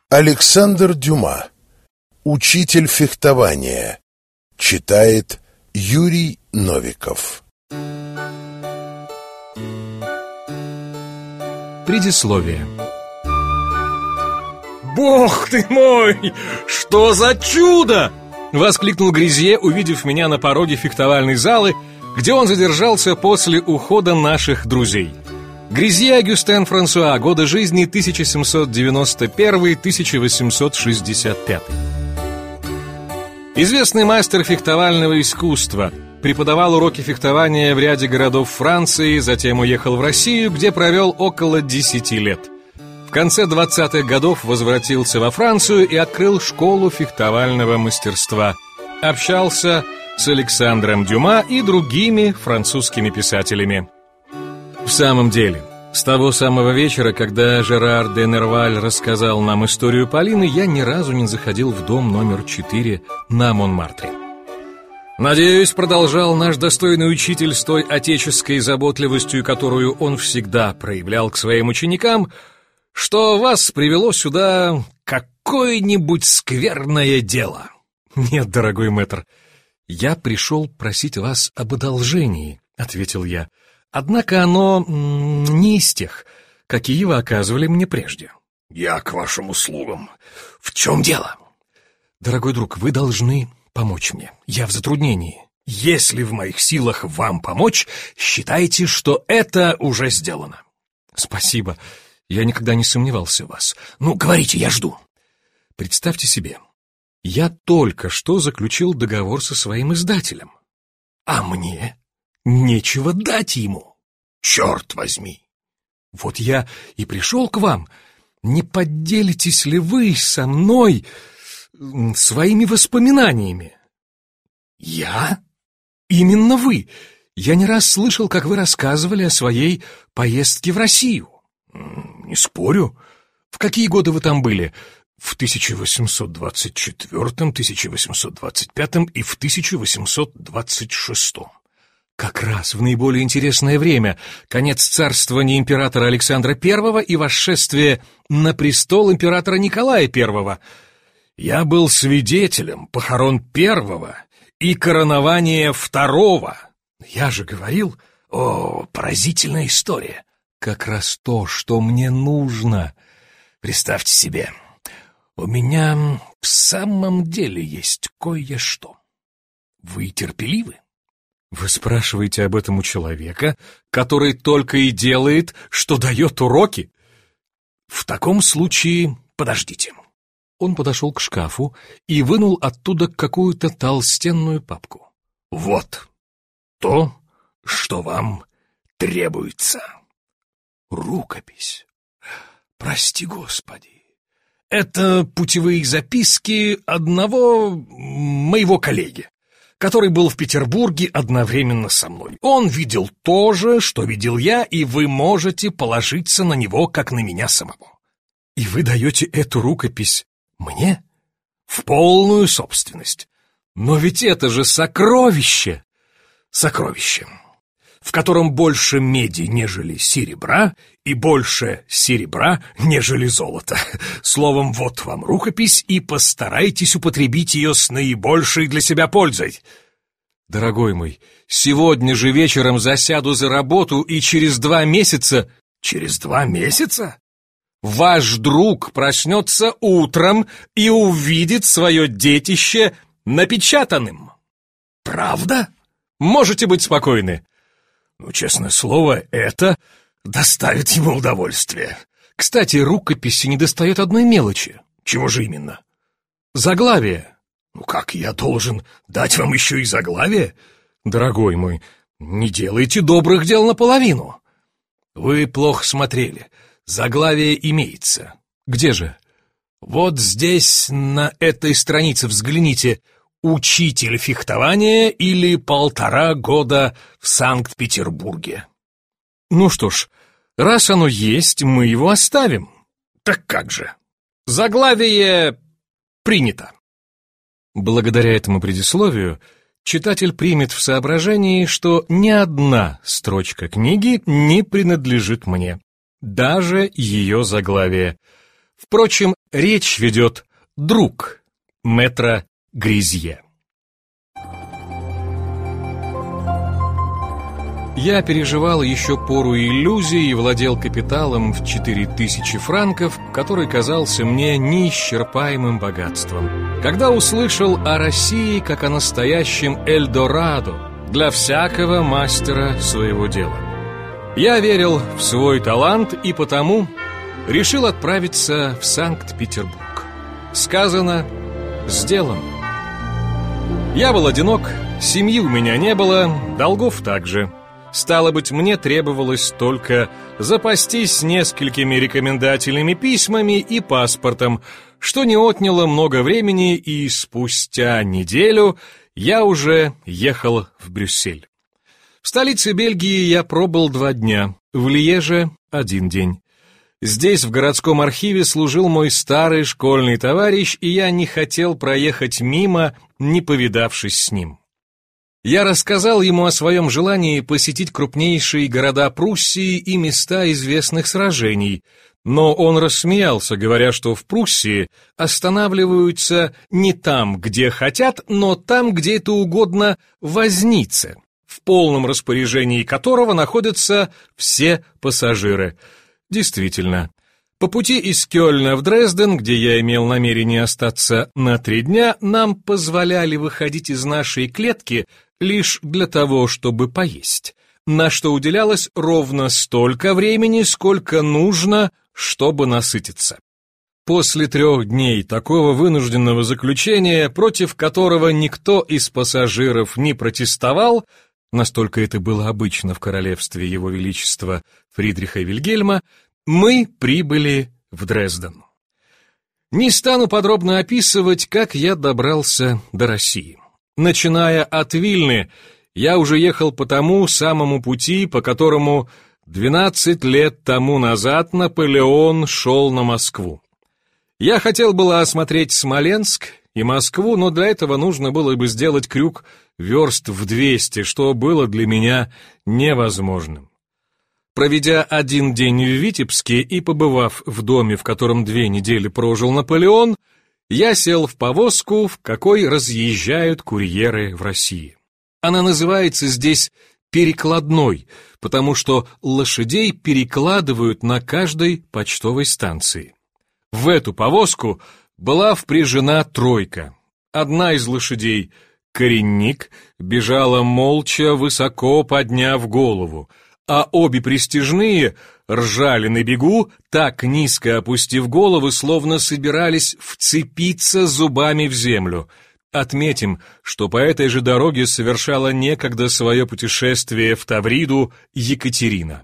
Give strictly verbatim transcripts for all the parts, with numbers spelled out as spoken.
Александр Дюма. Учитель фехтования. Читает Юрий Новиков. Предисловие. «Бог ты мой! Что за чудо!» — воскликнул Гризье, увидев меня на пороге фехтовальной залы, где он задержался после ухода наших друзей. Гризье Агюстен Франсуа, годы жизни тысяча семьсот девяносто первый — тысяча восемьсот шестьдесят пятый. Известный мастер фехтовального искусства, преподавал уроки фехтования в ряде городов Франции, затем уехал в Россию, где провел около десяти лет. В конце двадцатых годов возвратился во Францию и открыл школу фехтовального мастерства. Общался с Александром Дюма и другими французскими писателями. В самом деле, с того самого вечера, когда Жерар де Нерваль рассказал нам историю Полины, я ни разу не заходил в дом номер четыре на Монмартре. «Надеюсь, — продолжал наш достойный учитель с той отеческой заботливостью, которую он всегда проявлял к своим ученикам, — что вас привело сюда какое-нибудь скверное дело». «Нет, дорогой мэтр, я пришел просить вас об одолжении», — ответил я. «Однако оно не из тех, какие вы оказывали мне прежде». «Я к вашим услугам. В чем дело?» «Дорогой друг, вы должны помочь мне. Я в затруднении. Если в моих силах вам помочь, считайте, что это уже сделано». «Спасибо. Я никогда не сомневался в вас. Ну, говорите, я жду». «Представьте себе, я только что заключил договор со своим издателем. А мне нечего дать ему. Черт возьми! Вот я и пришел к вам. Не поделитесь ли вы со мной своими воспоминаниями?» «Я? Именно вы. Я не раз слышал, как вы рассказывали о своей поездке в Россию». «Не спорю. В какие годы вы там были?» «В тысяча восемьсот двадцать четвёртом, тысяча восемьсот двадцать пятом и в тысяча восемьсот двадцать шестом. Как раз в наиболее интересное время, конец царствования императора Александра Первого и восшествие на престол императора Николая Первого. Я был свидетелем похорон первого и коронования второго. Я же говорил, о, поразительная история. Как раз то, что мне нужно. Представьте себе, у меня в самом деле есть кое-что. Вы терпеливы?» «Вы спрашиваете об этом у человека, который только и делает, что дает уроки?» «В таком случае подождите». Он подошел к шкафу и вынул оттуда какую-то толстенную папку. «Вот то, что вам требуется. Рукопись. Прости, Господи. Это путевые записки одного моего коллеги, который был в Петербурге одновременно со мной. Он видел то же, что видел я, и вы можете положиться на него, как на меня самого. И вы даете эту рукопись мне? В полную собственность. Но ведь это же сокровище! Сокровище, в котором больше меди, нежели серебра, и больше серебра, нежели золота. Словом, вот вам рукопись, и постарайтесь употребить ее с наибольшей для себя пользой». «Дорогой мой, сегодня же вечером засяду за работу, и через два месяца...» «Через два месяца?» «Ваш друг проснется утром и увидит свое детище напечатанным». «Правда?» «Можете быть спокойны». «Ну, честное слово, это доставит ему удовольствие. Кстати, рукописи недостает одной мелочи». «Чего же именно?» «Заглавие». «Ну как, я должен дать вам еще и заглавие?» «Дорогой мой, не делайте добрых дел наполовину». «Вы плохо смотрели. Заглавие имеется». «Где же?» «Вот здесь, на этой странице, взгляните. «Учитель фехтования» или «Полтора года в Санкт-Петербурге». Ну что ж, раз оно есть, мы его оставим. Так как же? Заглавие принято. Благодаря этому предисловию читатель примет в соображении, что ни одна строчка книги не принадлежит мне, даже ее заглавие. Впрочем, Речь ведет друг мэтра Гризье. Я переживал еще пору иллюзий и владел капиталом в четыре тысячи франков, который казался мне неисчерпаемым богатством, когда услышал о России как о настоящем Эльдорадо для всякого мастера своего дела. Я верил в свой талант и потому решил отправиться в Санкт-Петербург. Сказано, сделано. Я был одинок, семьи у меня не было, долгов также. Стало быть, мне требовалось только запастись несколькими рекомендательными письмами и паспортом, что не отняло много времени, и спустя неделю я уже ехал в Брюссель. В столице Бельгии я пробыл два дня, в Льеже — один день. Здесь, в городском архиве, служил мой старый школьный товарищ, и я не хотел проехать мимо, не повидавшись с ним. Я рассказал ему о своем желании посетить крупнейшие города Пруссии и места известных сражений, но он рассмеялся, говоря, что в Пруссии останавливаются не там, где хотят, но там, где это угодно вознице, в полном распоряжении которого находятся все пассажиры. Действительно, по пути из Кёльна в Дрезден, где я имел намерение остаться на три дня, нам позволяли выходить из нашей клетки лишь для того, чтобы поесть, на что уделялось ровно столько времени, сколько нужно, чтобы насытиться. После трех дней такого вынужденного заключения, против которого никто из пассажиров не протестовал, настолько это было обычно в королевстве Его Величества Фридриха Вильгельма, мы прибыли в Дрезден. Не стану подробно описывать, как я добрался до России. Начиная от Вильны, я уже ехал по тому самому пути, по которому двенадцать лет тому назад Наполеон шел на Москву. Я хотел было осмотреть Смоленск и Москву, но для этого нужно было бы сделать крюк верст в двести, что было для меня невозможным. Проведя один день в Витебске и побывав в доме, в котором две недели прожил Наполеон, я сел в повозку, в какой разъезжают курьеры в России. Она называется здесь «перекладной», потому что лошадей перекладывают на каждой почтовой станции. В эту повозку была впряжена тройка. Одна из лошадей, коренник, бежала молча, высоко подняв голову, а обе пристяжные ржали на бегу, так низко опустив головы, словно собирались вцепиться зубами в землю. Отметим, что по этой же дороге совершала некогда свое путешествие в Тавриду Екатерина.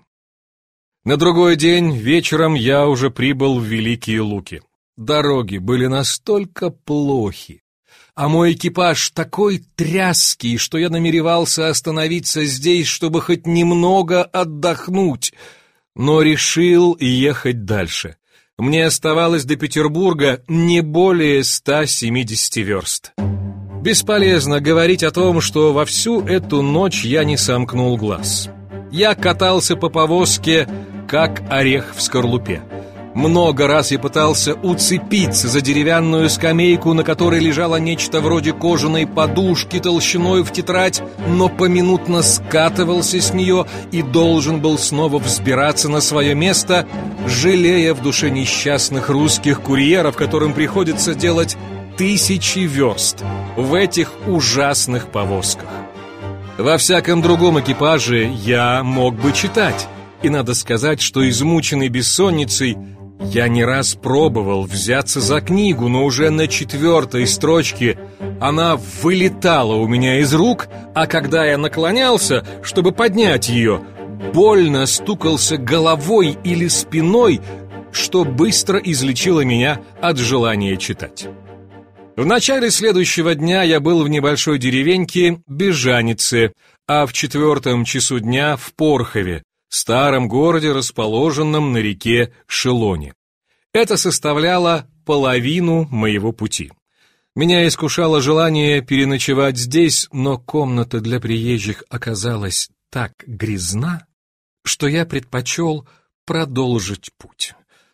На другой день вечером я уже прибыл в Великие Луки. Дороги были настолько плохи, а мой экипаж такой тряский, что я намеревался остановиться здесь, чтобы хоть немного отдохнуть, но решил ехать дальше. Мне оставалось до Петербурга не более ста семидесяти верст. Бесполезно говорить о том, что во всю эту ночь я не сомкнул глаз. Я катался по повозке, как орех в скорлупе. Много раз я пытался уцепиться за деревянную скамейку, на которой лежало нечто вроде кожаной подушки толщиной в тетрадь, но поминутно скатывался с нее и должен был снова взбираться на свое место, жалея в душе несчастных русских курьеров, которым приходится делать тысячи верст в этих ужасных повозках. Во всяком другом экипаже я мог бы читать, и надо сказать, что измученный бессонницей я не раз пробовал взяться за книгу, но уже на четвертой строчке она вылетала у меня из рук, а когда я наклонялся, чтобы поднять ее, больно стукался головой или спиной, что быстро излечило меня от желания читать. В начале следующего дня я был в небольшой деревеньке Бежанице, а в четвертом часу дня в Порхове, старом городе, расположенном на реке Шелоне. Это составляло половину моего пути. Меня искушало желание переночевать здесь, но комната для приезжих оказалась так грязна, что я предпочел продолжить путь.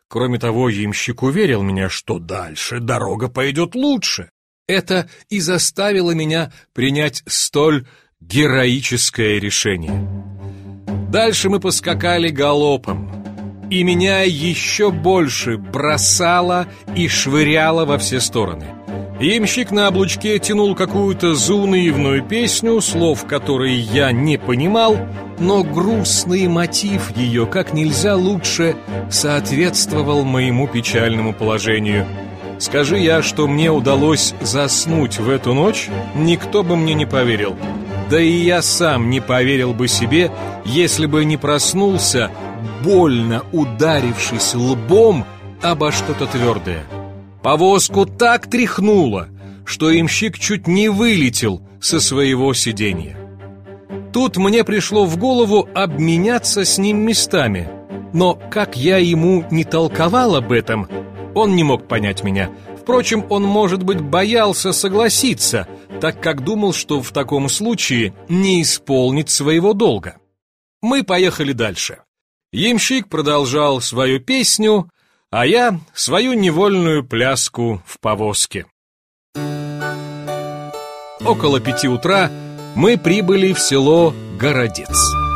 Кроме того, ямщик уверил меня, что дальше дорога пойдет лучше. Это и заставило меня принять столь героическое решение. Дальше мы поскакали галопом, и меня еще больше бросало и швыряло во все стороны. Ямщик на облучке тянул какую-то заунывную песню, слов которой я не понимал, но грустный мотив ее как нельзя лучше соответствовал моему печальному положению. Скажи я, что мне удалось заснуть в эту ночь, никто бы мне не поверил. Да и я сам не поверил бы себе, если бы не проснулся, больно ударившись лбом обо что-то твердое. Повозку так тряхнуло, что ямщик чуть не вылетел со своего сиденья. Тут мне пришло в голову обменяться с ним местами, но как я ему не толковал об этом, он не мог понять меня. Впрочем, он, может быть, боялся согласиться, так как думал, что в таком случае не исполнит своего долга. Мы поехали дальше. Ямщик продолжал свою песню, а я свою невольную пляску в повозке. Около пяти утра мы прибыли в село Городец,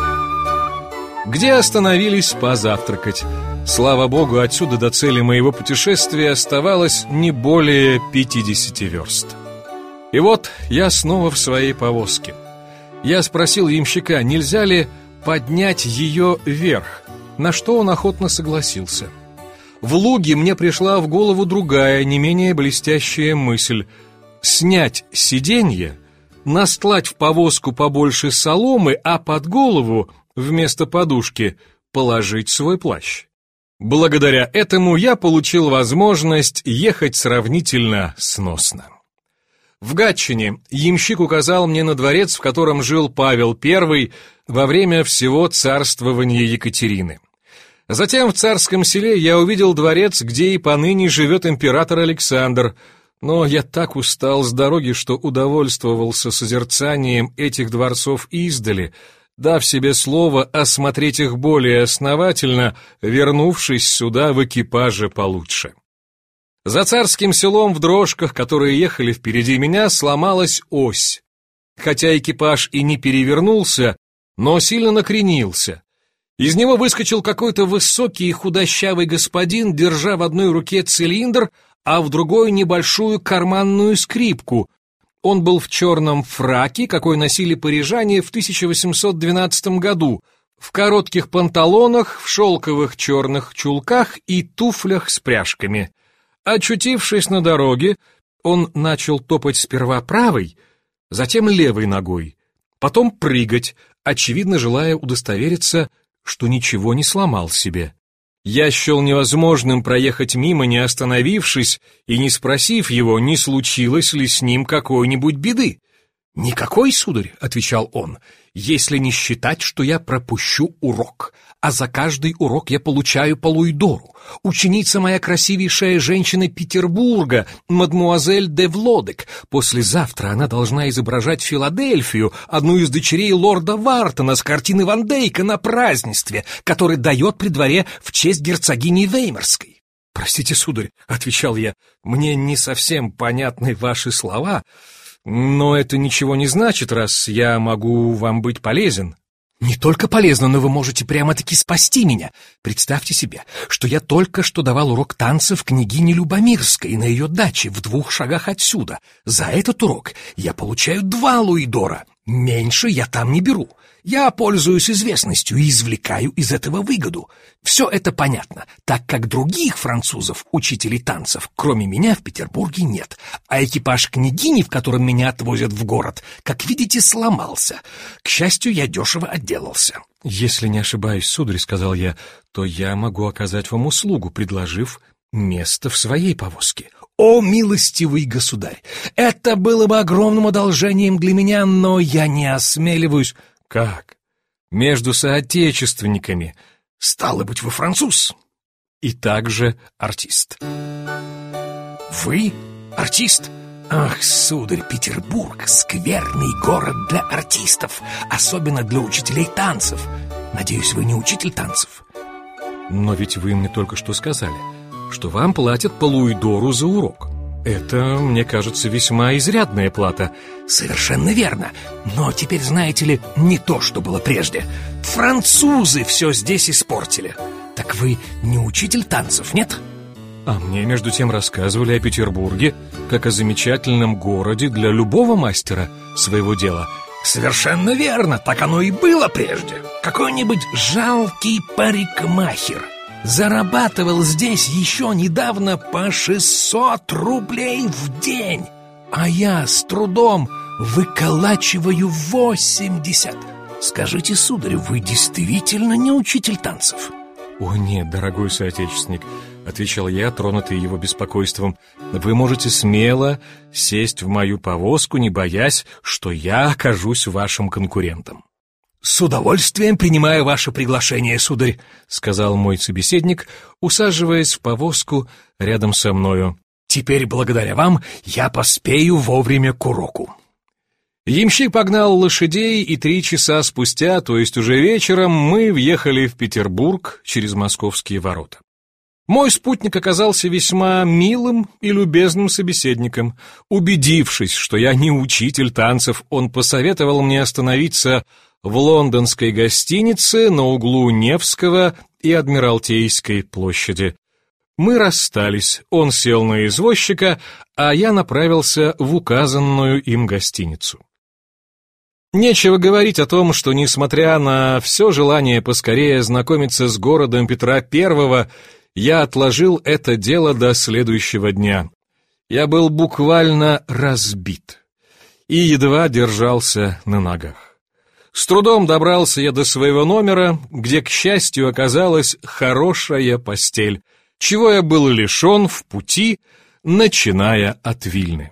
где остановились позавтракать. Слава богу, отсюда до цели моего путешествия оставалось не более пятидесяти верст. И вот я снова в своей повозке. Я спросил ямщика, нельзя ли поднять ее вверх, на что он охотно согласился. В Луге мне пришла в голову другая, не менее блестящая мысль: снять сиденье, настлать в повозку побольше соломы, а под голову вместо подушки положить свой плащ. Благодаря этому я получил возможность ехать сравнительно сносно. В Гатчине ямщик указал мне на дворец, в котором жил Павел Первый во время всего царствования Екатерины. Затем в Царском Селе я увидел дворец, где и поныне живет император Александр, но я так устал с дороги, что удовольствовался созерцанием этих дворцов издали, дав себе слово осмотреть их более основательно, вернувшись сюда в экипаже получше. За Царским Селом в дрожках, которые ехали впереди меня, сломалась ось. Хотя экипаж и не перевернулся, но сильно накренился. Из него выскочил какой-то высокий и худощавый господин, держа в одной руке цилиндр, а в другой небольшую карманную скрипку. Он был в черном фраке, какой носили парижане в тысяча восемьсот двенадцатом году, в коротких панталонах, в шелковых черных чулках и туфлях с пряжками. Очутившись на дороге, он начал топать сперва правой, затем левой ногой, потом прыгать, очевидно желая удостовериться, что ничего не сломал себе. Я счел невозможным проехать мимо, не остановившись и не спросив его, не случилось ли с ним какой-нибудь беды. «Никакой, сударь», — отвечал он, — «если не считать, что я пропущу урок, а за каждый урок я получаю по луидору. Ученица моя красивейшая женщина Петербурга, мадмуазель де Влодек. Послезавтра она должна изображать Филадельфию, одну из дочерей лорда Вартона с картины Ван Дейка на празднестве, который дает при дворе в честь герцогини Веймарской». «Простите, сударь», — отвечал я, — «мне не совсем понятны ваши слова, но это ничего не значит, раз я могу вам быть полезен». «Не только полезно, но вы можете прямо-таки спасти меня. Представьте себе, что я только что давал урок танцев княгине Любомирской на ее даче в двух шагах отсюда. За этот урок я получаю два луидора. Меньше я там не беру. Я пользуюсь известностью и извлекаю из этого выгоду. Все это понятно, так как других французов, учителей танцев, кроме меня в Петербурге нет. А экипаж княгини, в котором меня отвозят в город, как видите, сломался. К счастью, я дешево отделался». «Если не ошибаюсь, сударь, — сказал я, — то я могу оказать вам услугу, предложив место в своей повозке». «О, милостивый государь! Это было бы огромным одолжением для меня, но я не осмеливаюсь». «Как? Между соотечественниками? Стало быть, вы француз?» «И также артист». «Вы артист? Ах, сударь, Петербург — скверный город для артистов, особенно для учителей танцев. Надеюсь, вы не учитель танцев?» Но ведь вы мне только что сказали, что вам платят по луидору за урок. Это, мне кажется, весьма изрядная плата. Совершенно верно. Но теперь, знаете ли, не то, что было прежде. Французы все здесь испортили. Так вы не учитель танцев, нет? А мне, между тем, рассказывали о Петербурге как о замечательном городе для любого мастера своего дела. Совершенно верно, так оно и было прежде. Какой-нибудь жалкий парикмахер зарабатывал здесь еще недавно по шестьсот рублей в день, а я с трудом выколачиваю восемьдесят. Скажите, сударь, вы действительно не учитель танцев? О нет, дорогой соотечественник, отвечал я, тронутый его беспокойством. Вы можете смело сесть в мою повозку, не боясь, что я окажусь вашим конкурентом. «С удовольствием принимаю ваше приглашение, сударь», — сказал мой собеседник, усаживаясь в повозку рядом со мною. «Теперь, благодаря вам, я поспею вовремя к уроку». Ямщик погнал лошадей, и три часа спустя, то есть уже вечером, мы въехали в Петербург через московские ворота. Мой спутник оказался весьма милым и любезным собеседником. Убедившись, что я не учитель танцев, он посоветовал мне остановиться в лондонской гостинице на углу Невского и Адмиралтейской площади. Мы расстались, он сел на извозчика, а я направился в указанную им гостиницу. Нечего говорить о том, что, несмотря на все желание поскорее знакомиться с городом Петра Первого, я отложил это дело до следующего дня. Я был буквально разбит и едва держался на ногах. С трудом добрался я до своего номера, где, к счастью, оказалась хорошая постель, чего я был лишен в пути, начиная от Вильны.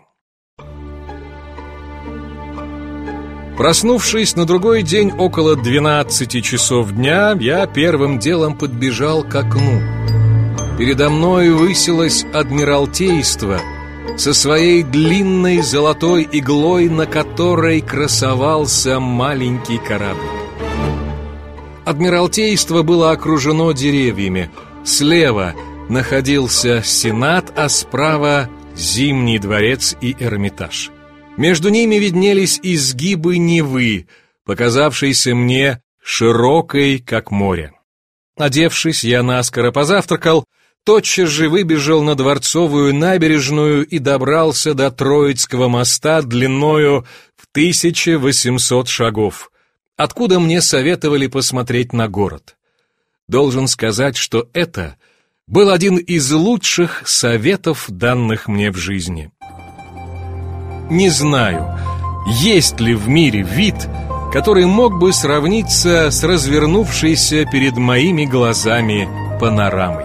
Проснувшись на другой день около двенадцати часов дня, я первым делом подбежал к окну. Передо мной высилось Адмиралтейство со своей длинной золотой иглой, на которой красовался маленький корабль. Адмиралтейство было окружено деревьями. Слева находился Сенат, а справа Зимний дворец и Эрмитаж. Между ними виднелись изгибы Невы, показавшейся мне широкой, как море. Одевшись, я наскоро позавтракал, тотчас же выбежал на Дворцовую набережную и добрался до Троицкого моста длиною в тысячу восемьсот шагов, откуда мне советовали посмотреть на город. Должен сказать, что это был один из лучших советов, данных мне в жизни. Не знаю, есть ли в мире вид, который мог бы сравниться с развернувшейся перед моими глазами панорамой.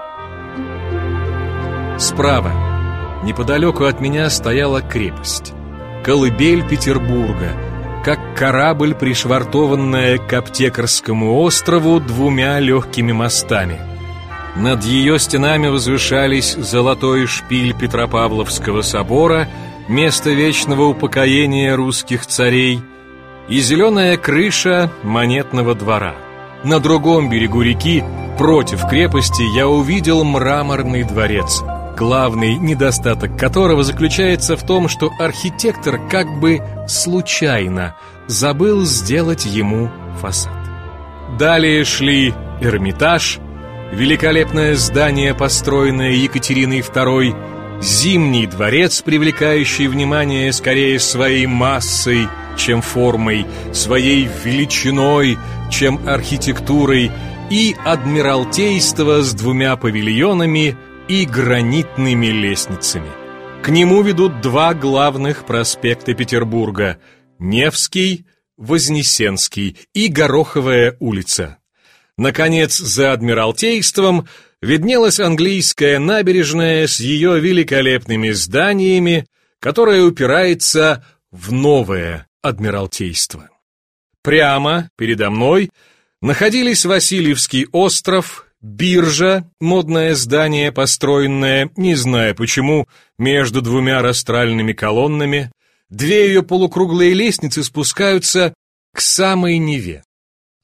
Справа, неподалеку от меня, стояла крепость, колыбель Петербурга, как корабль, пришвартованная к Аптекарскому острову двумя легкими мостами. Над ее стенами возвышались золотой шпиль Петропавловского собора, место вечного упокоения русских царей, и зеленая крыша Монетного двора. На другом берегу реки, против крепости, я увидел Мраморный дворец, главный недостаток которого заключается в том, что архитектор как бы случайно забыл сделать ему фасад. Далее шли Эрмитаж, великолепное здание, построенное Екатериной Второй, Зимний дворец, привлекающий внимание скорее своей массой, чем формой, своей величиной, чем архитектурой, и Адмиралтейство с двумя павильонами и гранитными лестницами. К нему ведут два главных проспекта Петербурга – Невский, Вознесенский и Гороховая улица. Наконец, за Адмиралтейством виднелась английская набережная с ее великолепными зданиями, которая упирается в новое Адмиралтейство. Прямо передо мной находились Васильевский остров, биржа, модное здание, построенное, не знаю почему, между двумя растральными колоннами. Две ее полукруглые лестницы спускаются к самой Неве.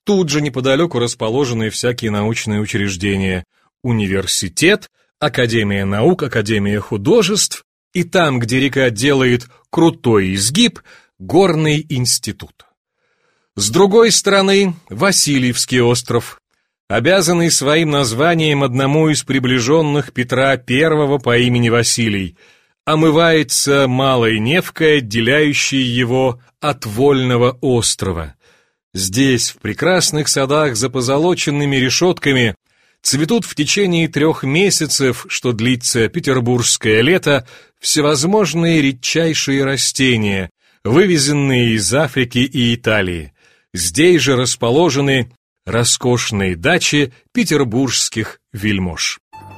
Тут же неподалеку расположены всякие научные учреждения: университет, Академия наук, Академия художеств, и там, где река делает крутой изгиб, горный институт. С другой стороны, Васильевский остров, обязанный своим названием одному из приближенных Петра Первого по имени Василий, омывается Малой Невкой, отделяющей его от Вольного острова. Здесь, в прекрасных садах за позолоченными решетками, цветут в течение трех месяцев, что длится петербургское лето, всевозможные редчайшие растения, вывезенные из Африки и Италии. Здесь же расположены роскошные дачи петербургских вельмож.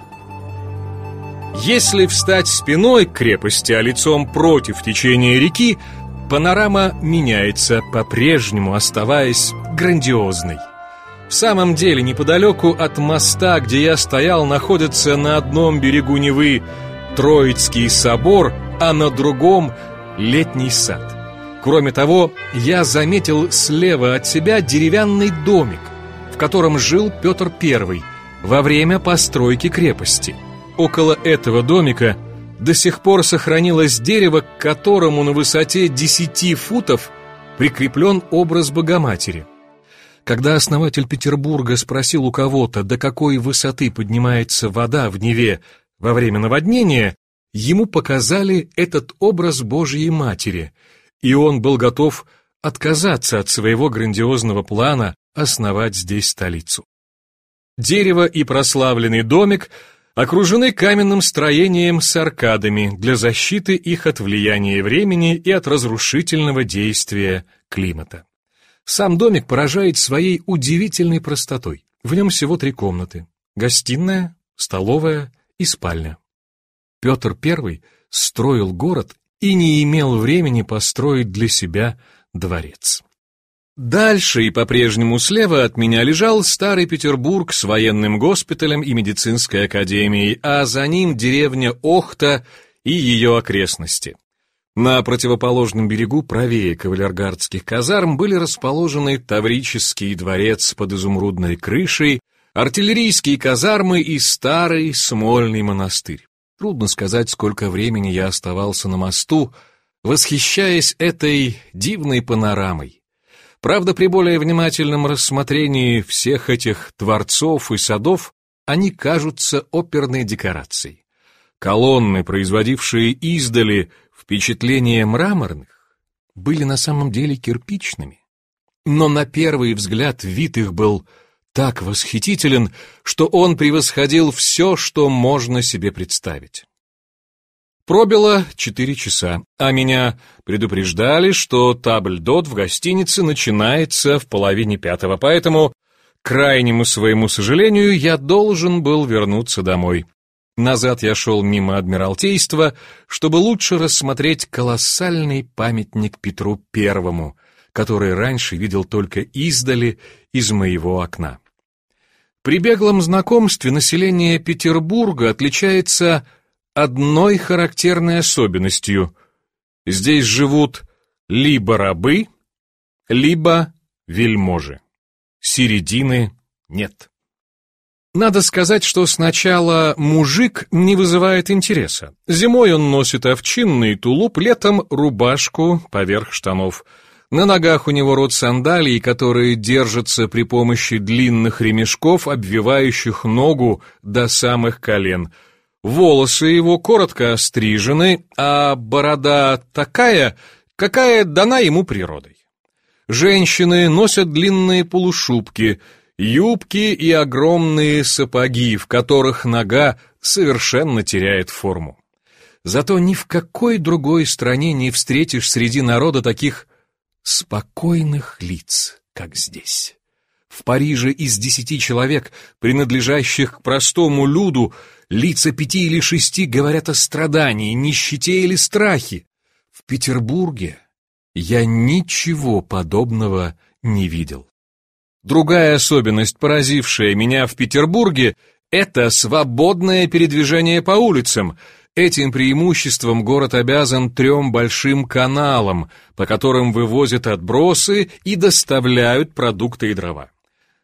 Если встать спиной к крепости, а лицом против течения реки, панорама меняется, по-прежнему оставаясь грандиозной. В самом деле, неподалеку от моста, где я стоял, находится на одном берегу Невы Троицкий собор, а на другом — летний сад. Кроме того, я заметил слева от себя деревянный домик, в котором жил Петр Первый во время постройки крепости. Около этого домика до сих пор сохранилось дерево, к которому на высоте десяти футов прикреплен образ Богоматери. Когда основатель Петербурга спросил у кого-то, до какой высоты поднимается вода в Неве во время наводнения, ему показали этот образ Божьей Матери, и он был готов отказаться от своего грандиозного плана основать здесь столицу. Дерево и прославленный домик окружены каменным строением с аркадами для защиты их от влияния времени и от разрушительного действия климата. Сам домик поражает своей удивительной простотой. В нем всего три комнаты: гостиная, столовая и спальня. Петр Первый строил город и не имел времени построить для себя дворец. Дальше и по-прежнему слева от меня лежал старый Петербург с военным госпиталем и медицинской академией, а за ним деревня Охта и ее окрестности. На противоположном берегу, правее кавалергардских казарм, были расположены Таврический дворец под изумрудной крышей, артиллерийские казармы и старый Смольный монастырь. Трудно сказать, сколько времени я оставался на мосту, восхищаясь этой дивной панорамой. Правда, при более внимательном рассмотрении всех этих дворцов и садов они кажутся оперной декорацией. Колонны, производившие издали впечатление мраморных, были на самом деле кирпичными. Но на первый взгляд вид их был так восхитителен, что он превосходил все, что можно себе представить. Пробило четыре часа, а меня предупреждали, что табльдот в гостинице начинается в половине пятого, поэтому, к крайнему своему сожалению, я должен был вернуться домой. Назад я шел мимо Адмиралтейства, чтобы лучше рассмотреть колоссальный памятник Петру Первому, который раньше видел только издали из моего окна. При беглом знакомстве население Петербурга отличается одной характерной особенностью: здесь живут либо рабы, либо вельможи. Середины нет. Надо сказать, что сначала мужик не вызывает интереса. Зимой он носит овчинный тулуп, летом рубашку поверх штанов. На ногах у него род сандалий, которые держатся при помощи длинных ремешков, обвивающих ногу до самых колен. Волосы его коротко острижены, а борода такая, какая дана ему природой. Женщины носят длинные полушубки, юбки и огромные сапоги, в которых нога совершенно теряет форму. Зато ни в какой другой стране не встретишь среди народа таких спокойных лиц, как здесь. В Париже из десяти человек, принадлежащих к простому люду, лица пяти или шести говорят о страдании, нищете или страхе. В Петербурге я ничего подобного не видел. Другая особенность, поразившая меня в Петербурге, это свободное передвижение по улицам. Этим преимуществом город обязан трем большим каналам, по которым вывозят отбросы и доставляют продукты и дрова.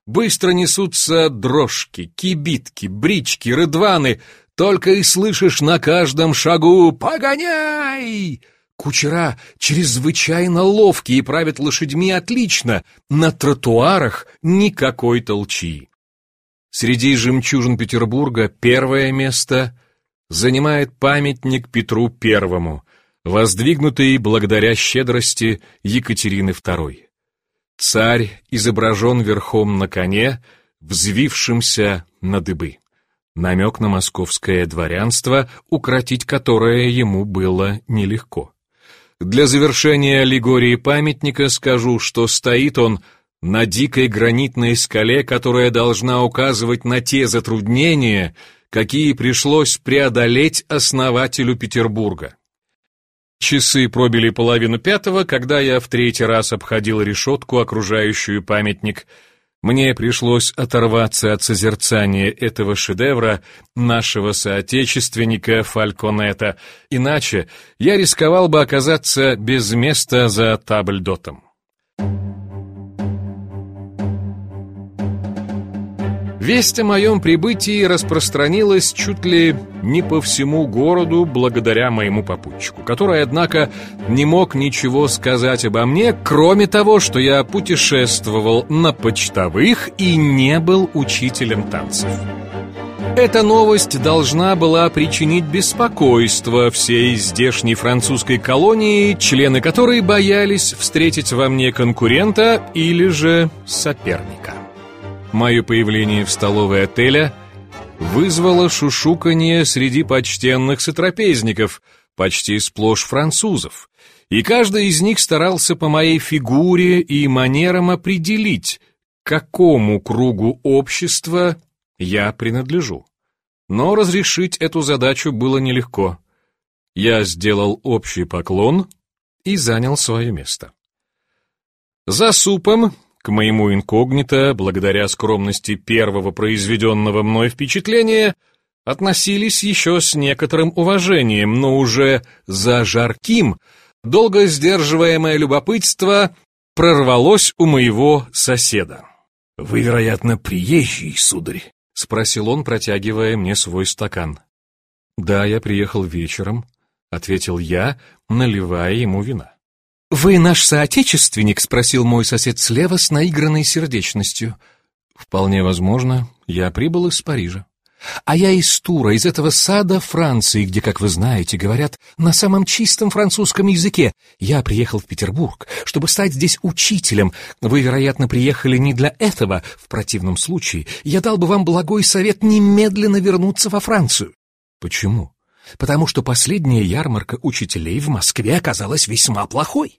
Быстро несутся дрожки, кибитки, брички, рыдваны. Только и слышишь на каждом шагу «Погоняй!». Кучера чрезвычайно ловкие и правят лошадьми отлично. На тротуарах никакой толчии. Среди жемчужин Петербурга первое место занимает памятник Петру Первому, воздвигнутый благодаря щедрости Екатерины Второй. Царь изображен верхом на коне, взвившимся на дыбы. Намек на московское дворянство, укротить которое ему было нелегко. Для завершения аллегории памятника скажу, что стоит он на дикой гранитной скале, которая должна указывать на те затруднения, какие пришлось преодолеть основателю Петербурга. Часы пробили половину пятого, когда я в третий раз обходил решетку, окружающую памятник. Мне пришлось оторваться от созерцания этого шедевра нашего соотечественника Фальконета, иначе я рисковал бы оказаться без места за табльдотом. Весть о моем прибытии распространилась чуть ли не по всему городу благодаря моему попутчику, который, однако, не мог ничего сказать обо мне, кроме того, что я путешествовал на почтовых и не был учителем танцев. Эта новость должна была причинить беспокойство всей здешней французской колонии, члены которой боялись встретить во мне конкурента или же соперника. Мое появление в столовой отеля вызвало шушуканье среди почтенных сотрапезников, почти сплошь французов, и каждый из них старался по моей фигуре и манерам определить, к какому кругу общества я принадлежу. Но разрешить эту задачу было нелегко. Я сделал общий поклон и занял свое место. За супом, к моему инкогнито, благодаря скромности первого произведенного мной впечатления, относились еще с некоторым уважением, но уже за жарким, долго сдерживаемое любопытство прорвалось у моего соседа. «Вы, вероятно, приезжий, сударь?» — спросил он, протягивая мне свой стакан. «Да, я приехал вечером», — ответил я, наливая ему вина. «Вы наш соотечественник?» — спросил мой сосед слева с наигранной сердечностью. «Вполне возможно, я прибыл из Парижа». «А я из Тура, из этого сада Франции, где, как вы знаете, говорят на самом чистом французском языке. Я приехал в Петербург, чтобы стать здесь учителем. Вы, вероятно, приехали не для этого. В противном случае я дал бы вам благой совет немедленно вернуться во Францию». «Почему?» «Потому что последняя ярмарка учителей в Москве оказалась весьма плохой».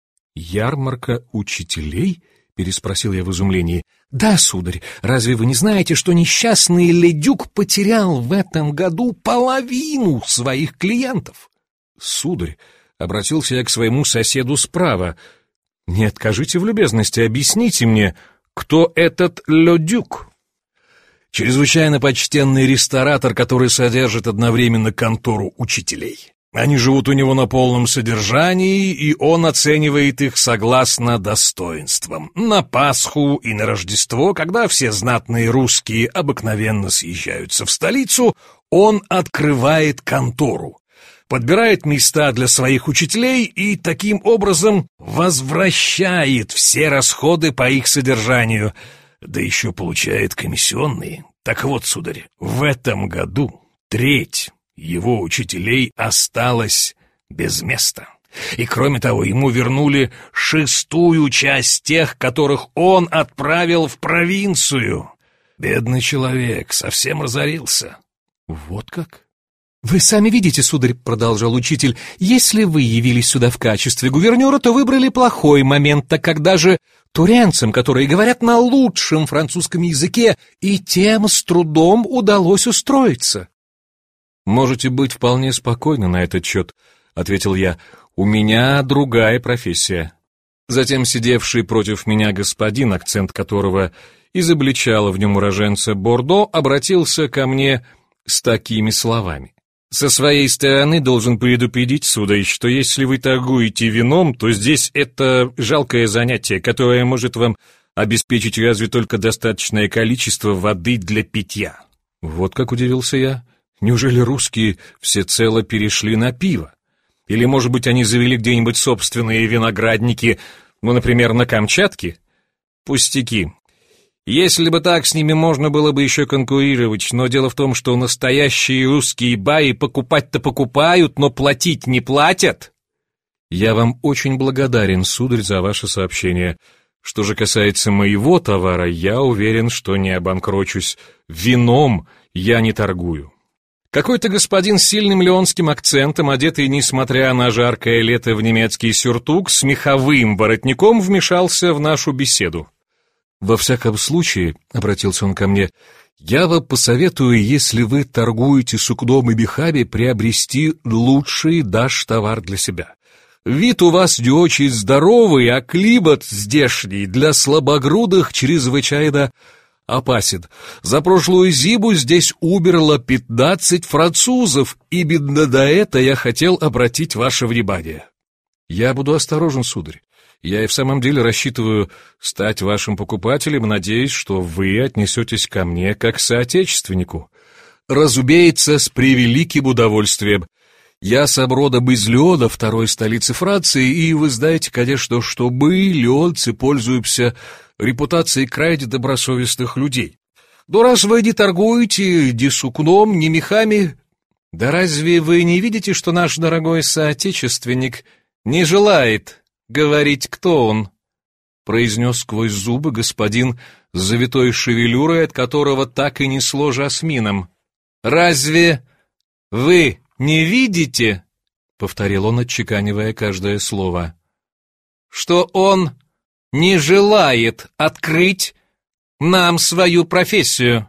«Ярмарка учителей?» — переспросил я в изумлении. «Да, сударь, разве вы не знаете, что несчастный Ледюк потерял в этом году половину своих клиентов?» «Сударь», — обратился я к своему соседу справа, — «не откажите в любезности, объясните мне, кто этот Ледюк?» «Чрезвычайно почтенный ресторатор, который содержит одновременно контору учителей. Они живут у него на полном содержании, и он оценивает их согласно достоинствам. На Пасху и на Рождество, когда все знатные русские обыкновенно съезжаются в столицу, он открывает контору, подбирает места для своих учителей и таким образом возвращает все расходы по их содержанию, да еще получает комиссионные. Так вот, сударь, в этом году треть его учителей осталась без места. И кроме того, ему вернули шестую часть тех, которых он отправил в провинцию. Бедный человек совсем разорился». «Вот как?» «Вы сами видите, сударь, — продолжал учитель, — если вы явились сюда в качестве гувернера, то выбрали плохой момент, так как даже туренцам, которые говорят на лучшем французском языке, и тем с трудом удалось устроиться». «Можете быть вполне спокойны на этот счет», — ответил я. «У меня другая профессия». Затем сидевший против меня господин, акцент которого изобличало в нем уроженца Бордо, обратился ко мне с такими словами. «Со своей стороны должен предупредить, сударь, что если вы торгуете вином, то здесь это жалкое занятие, которое может вам обеспечить разве только достаточное количество воды для питья. Вот как удивился я. Неужели русские всецело перешли на пиво? Или, может быть, они завели где-нибудь собственные виноградники, ну, например, на Камчатке? Пустяки. Если бы так, с ними можно было бы еще конкурировать, но дело в том, что настоящие русские баи покупать-то покупают, но платить не платят. Я вам очень благодарен, сударь, за ваше сообщение. Что же касается моего товара, я уверен, что не обанкрочусь. Вином я не торгую. Какой-то господин с сильным леонским акцентом, одетый, несмотря на жаркое лето, в немецкий сюртук, с меховым воротником вмешался в нашу беседу. «Во всяком случае, — обратился он ко мне, — я вам посоветую, если вы торгуете сукном и мехами, приобрести лучший даш товар для себя. Вид у вас не очень здоровый, а климат здешний для слабогрудых чрезвычайно опасен. За прошлую зиму здесь умерло пятнадцать французов, именно на это я хотел обратить ваше внимание». «Я буду осторожен, сударь. Я и в самом деле рассчитываю стать вашим покупателем, надеясь, что вы отнесетесь ко мне как к соотечественнику. Разумеется, с превеликим удовольствием. Я сам родом из Лиона, второй столицы Франции, и вы знаете, конечно, что мы, лионцы, пользуемся репутацией крайне добросовестных людей. Но раз вы не торгуете ни сукном, ни мехами, да разве вы не видите, что наш дорогой соотечественник не желает говорить, кто он?» произнес сквозь зубы господин с завитой шевелюрой, от которого так и несло жасмином. «Разве вы не видите, — повторил он, отчеканивая каждое слово, — что он не желает открыть нам свою профессию?»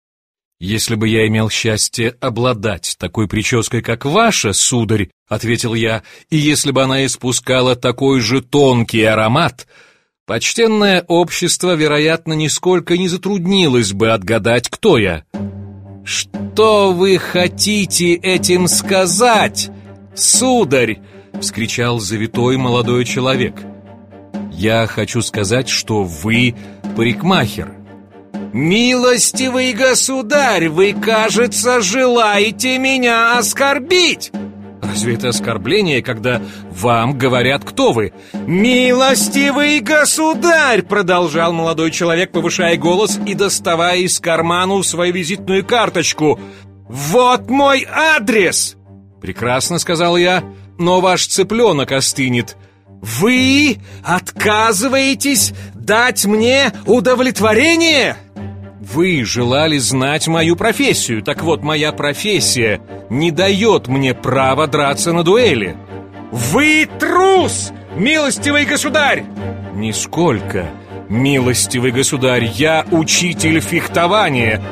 «Если бы я имел счастье обладать такой прической, как ваша, сударь, — ответил я, — и если бы она испускала такой же тонкий аромат, почтенное общество, вероятно, нисколько не затруднилось бы отгадать, кто я». «Что вы хотите этим сказать, сударь?» — вскричал завитой молодой человек. «Я хочу сказать, что вы парикмахер». «Милостивый государь, вы, кажется, желаете меня оскорбить!» «Разве это оскорбление, когда вам говорят, кто вы?» «Милостивый государь!» — продолжал молодой человек, повышая голос и доставая из кармана свою визитную карточку. «Вот мой адрес!» «Прекрасно, — сказал я, — но ваш цыпленок остынет». «Вы отказываетесь дать мне удовлетворение?» «Вы желали знать мою профессию. Так вот, моя профессия не дает мне права драться на дуэли». «Вы трус, милостивый государь!» «Нисколько, милостивый государь, я учитель фехтования».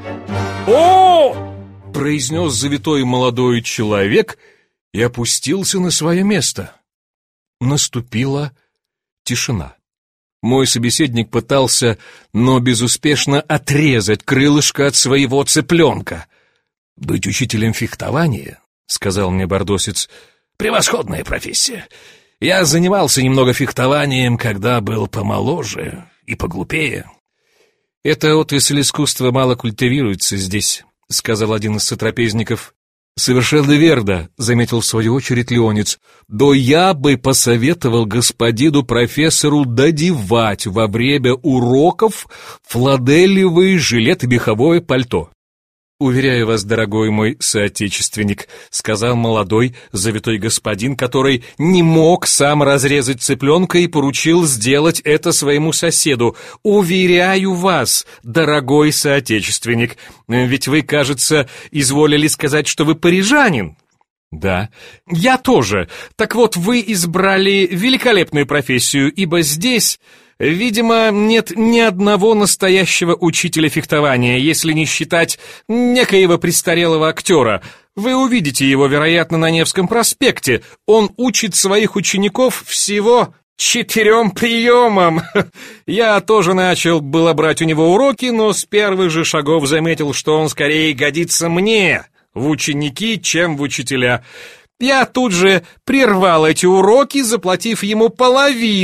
«О!» — произнес завитой молодой человек и опустился на свое место. Наступила тишина. Мой собеседник пытался, но безуспешно, отрезать крылышко от своего цыпленка. «Быть учителем фехтования, — сказал мне бордосец, — превосходная профессия. Я занимался немного фехтованием, когда был помоложе и поглупее». «Эта отрасль искусства мало культивируется здесь, — сказал один из сотрапезников. «Совершенно верно, — заметил в свою очередь леонец, — но я бы посоветовал господину профессору додевать во время уроков фланелевый жилет и меховое пальто». «Уверяю вас, дорогой мой соотечественник, — сказал молодой завитой господин, который не мог сам разрезать цыпленка и поручил сделать это своему соседу, — уверяю вас, дорогой соотечественник, ведь вы, кажется, изволили сказать, что вы парижанин». «Да, я тоже. Так вот, вы избрали великолепную профессию, ибо здесь, видимо, нет ни одного настоящего учителя фехтования, если не считать некоего престарелого актера. Вы увидите его, вероятно, на Невском проспекте. Он учит своих учеников всего четырем приемам. Я тоже начал было брать у него уроки, но с первых же шагов заметил, что он скорее годится мне в ученики, чем в учителя. Я тут же прервал эти уроки, заплатив ему половину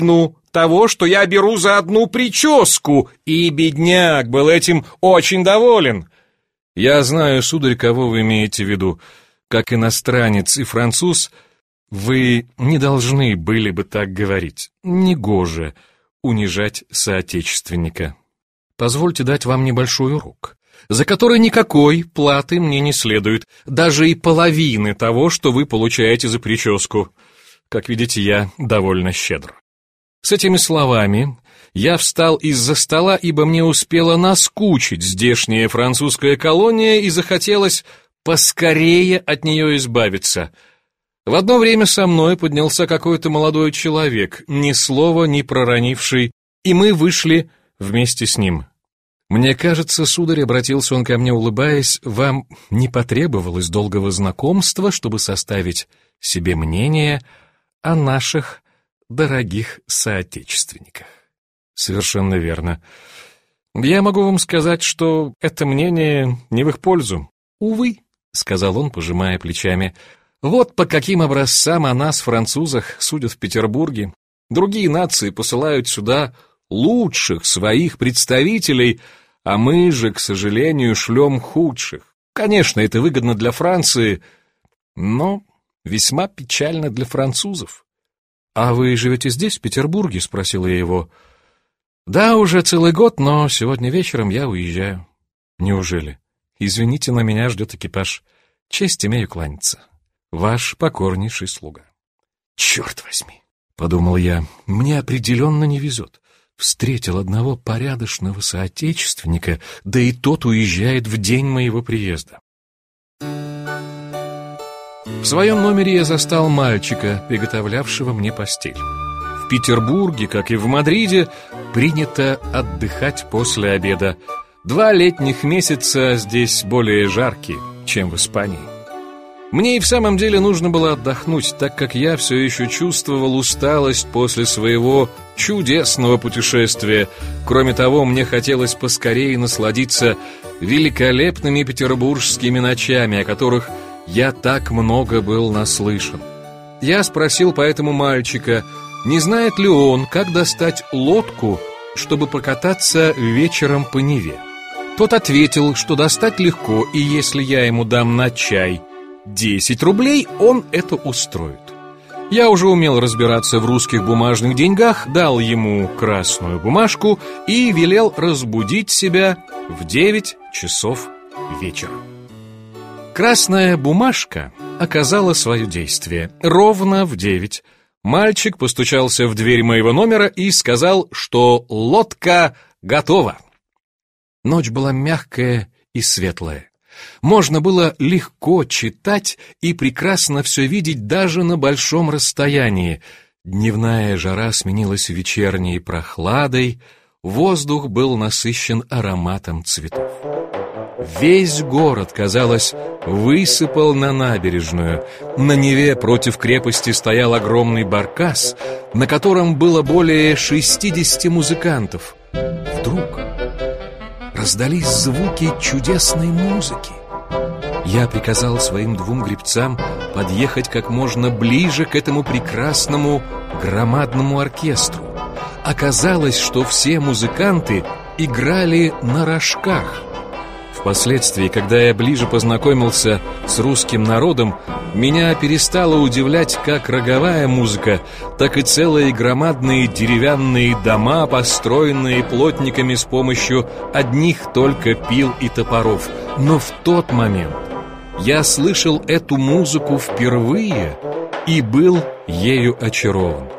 того, что я беру за одну прическу, и бедняк был этим очень доволен. Я знаю, сударь, кого вы имеете в виду. Как иностранец и француз, вы не должны были бы так говорить. Негоже унижать соотечественника. Позвольте дать вам небольшой урок, за который никакой платы мне не следует, даже и половины того, что вы получаете за прическу. Как видите, я довольно щедр. С этими словами я встал из-за стола, ибо мне успела наскучить здешняя французская колония и захотелось поскорее от нее избавиться. В одно время со мной поднялся какой-то молодой человек, ни слова не проронивший, и мы вышли вместе с ним. Мне кажется, сударь, обратился он ко мне, улыбаясь, вам не потребовалось долгого знакомства, чтобы составить себе мнение о наших дорогих соотечественниках. Совершенно верно. Я могу вам сказать, что это мнение не в их пользу. Увы, сказал он, пожимая плечами, вот по каким образцам о нас, французах, судят в Петербурге. Другие нации посылают сюда лучших своих представителей, а мы же, к сожалению, шлем худших. Конечно, это выгодно для Франции, но весьма печально для французов. «А вы живете здесь, в Петербурге?» — спросил я его. «Да, уже целый год, но сегодня вечером я уезжаю». «Неужели? Извините, но меня ждет экипаж. Честь имею кланяться. Ваш покорнейший слуга». «Черт возьми!» — подумал я. «Мне определенно не везет. Встретил одного порядочного соотечественника, да и тот уезжает в день моего приезда». В своем номере я застал мальчика, приготовлявшего мне постель. В Петербурге, как и в Мадриде, принято отдыхать после обеда. Два летних месяца здесь более жаркие, чем в Испании. Мне и в самом деле нужно было отдохнуть, так как я все еще чувствовал усталость после своего чудесного путешествия. Кроме того, мне хотелось поскорее насладиться великолепными петербургскими ночами, о которых я так много был наслышан. Я спросил поэтому мальчика, не знает ли он, как достать лодку, чтобы покататься вечером по Неве. Тот ответил, что достать легко, и если я ему дам на чай десять рублей, он это устроит. Я уже умел разбираться в русских бумажных деньгах, дал ему красную бумажку и велел разбудить себя в девять часов вечера. Красная бумажка оказала свое действие. Ровно в девять мальчик постучался в дверь моего номера и сказал, что лодка готова. Ночь была мягкая и светлая. Можно было легко читать и прекрасно все видеть даже на большом расстоянии. Дневная жара сменилась вечерней прохладой, воздух был насыщен ароматом цветов. Весь город, казалось, высыпал на набережную. На Неве против крепости стоял огромный баркас, на котором было более шестидесяти музыкантов. Вдруг раздались звуки чудесной музыки. Я приказал своим двум гребцам подъехать как можно ближе к этому прекрасному громадному оркестру. Оказалось, что все музыканты играли на рожках. Впоследствии, когда я ближе познакомился с русским народом, меня перестало удивлять как роговая музыка, так и целые громадные деревянные дома, построенные плотниками с помощью одних только пил и топоров. Но в тот момент я слышал эту музыку впервые и был ею очарован.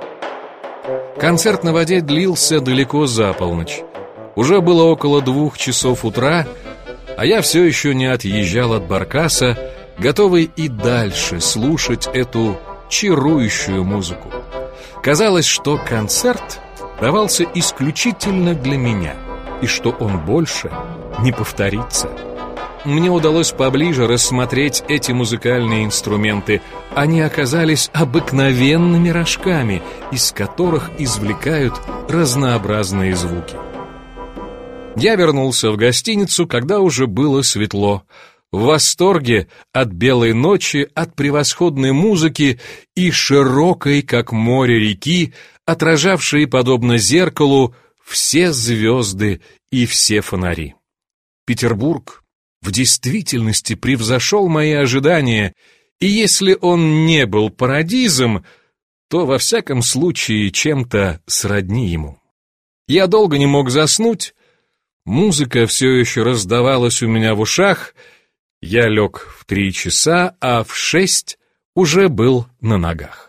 Концерт на воде длился далеко за полночь. Уже было около двух часов утра, а я все еще не отъезжал от баркаса, готовый и дальше слушать эту чарующую музыку. Казалось, что концерт давался исключительно для меня, и что он больше не повторится. Мне удалось поближе рассмотреть эти музыкальные инструменты. Они оказались обыкновенными рожками, из которых извлекают разнообразные звуки. Я вернулся в гостиницу, когда уже было светло. в восторге от белой ночи, от превосходной музыки и широкой, как море, реки, отражавшей, подобно зеркалу, все звезды и все фонари. Петербург в действительности превзошел мои ожидания, и если он не был парадизом, то во всяком случае чем-то сродни ему. Я долго не мог заснуть, музыка все еще раздавалась у меня в ушах, я лег в три часа, а в шесть уже был на ногах.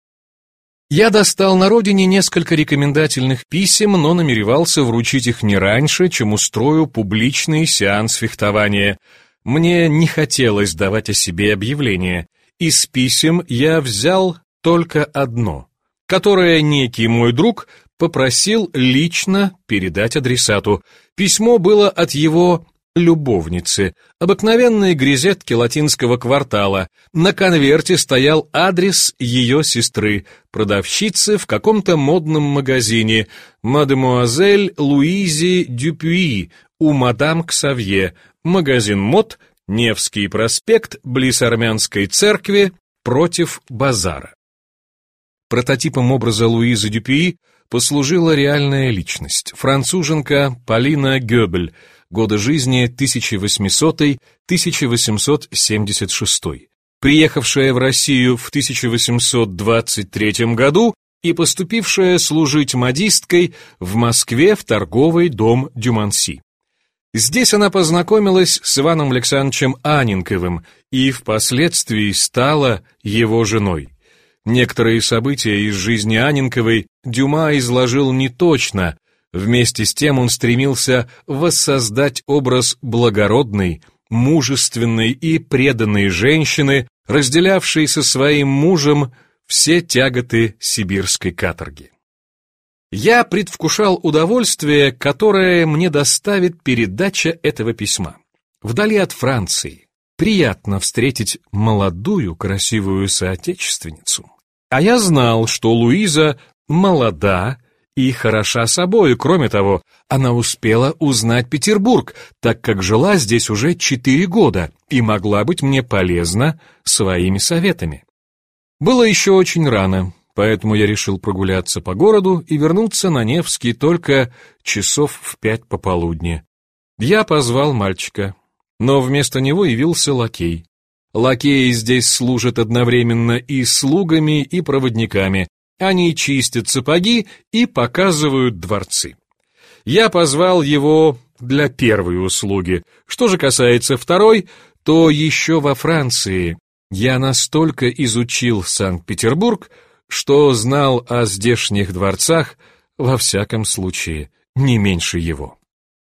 Я достал на родине несколько рекомендательных писем, но намеревался вручить их не раньше, чем устрою публичный сеанс фехтования. Мне не хотелось давать о себе объявление. Из писем я взял только одно, которое некий мой друг попросил лично передать адресату. Письмо было от его любовницы, обыкновенной грезетки латинского квартала. На конверте стоял адрес ее сестры, продавщицы в каком-то модном магазине, мадемуазель Луизи Дюпюи, у мадам Ксавье, магазин мод, Невский проспект, близ Армянской церкви, против базара. Прототипом образа Луизы Дюпюи послужила реальная личность, француженка Полина Гёбель, годы жизни тысяча восьмисотый — тысяча восемьсот семьдесят шестой, приехавшая в Россию в тысяча восемьсот двадцать третьем году и поступившая служить модисткой в Москве в торговый дом Дюманси. Здесь она познакомилась с Иваном Александровичем Анненковым и впоследствии стала его женой. Некоторые события из жизни Анненковой Дюма изложил неточно. Вместе с тем он стремился воссоздать образ благородной, мужественной и преданной женщины, разделявшей со своим мужем все тяготы сибирской каторги. Я предвкушал удовольствие, которое мне доставит передача этого письма. Вдали от Франции приятно встретить молодую, красивую соотечественницу. А я знал, что Луиза молода и хороша собою. Кроме того, она успела узнать Петербург, так как жила здесь уже четыре года и могла быть мне полезна своими советами. Было еще очень рано, поэтому я решил прогуляться по городу и вернуться на Невский только часов в пять пополудни. Я позвал мальчика, но вместо него явился лакей. Лакеи здесь служат одновременно и слугами, и проводниками. Они чистят сапоги и показывают дворцы. Я позвал его для первой услуги. Что же касается второй, то еще во Франции я настолько изучил Санкт-Петербург, что знал о здешних дворцах, во всяком случае, не меньше его.